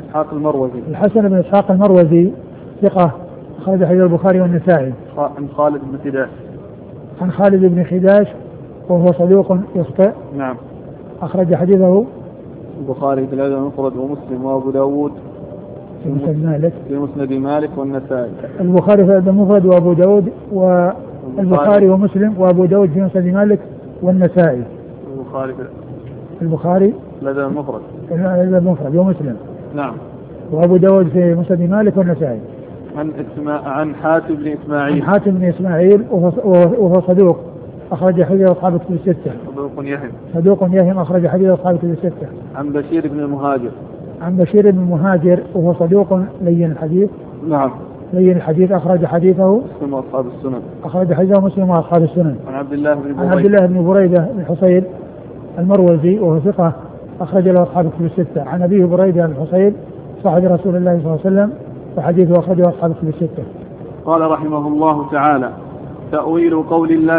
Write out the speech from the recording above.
إسحاق المروزي. الحسن بن إسحاق المروزي ثقة أخرج حديث البخاري والنسائي. عن خالد بن خداش. عن خالد بن خداش وهو صدوق يخطئ. نعم. أخرج حديثه البخاري في الأدب المفرد ومسلم وأبو داود في مسند مالك والنسائي. البخاري في الأدب المفرد وأبو داود والبخاري ومسلم وأبو داود في مسند مالك والنسائي. البخاري الأدب المفرد ومسلم. نعم. وأبو داود في مسند مالك والنسائي. عن حاتم بن إسماعيل. عن حاتم بن إسماعيل وهو صدوق أخرج حديث أصحاب الكتب الستة. صدوق يهم أخرج حديث أصحاب الكتب الستة. عن بشير بن المهاجر. عن بشير بن المهاجر وهو صدوق لين الحديث. نعم. لين الحديث أخرج حديثه مسلم وأصحاب السنن. أخرج حديثه مسلم وأصحاب السنن. عن عبد الله بن بريدة بن حصيب المروزي وهو ثقة أخرج له أصحاب الكتب الستة. عن أبيه بريدة بن حصيب صاحب رسول الله صلى الله عليه وسلم وحديثه أخرجه أصحاب الكتب الستة. قال رحمه الله تعالى: تأويل قول الله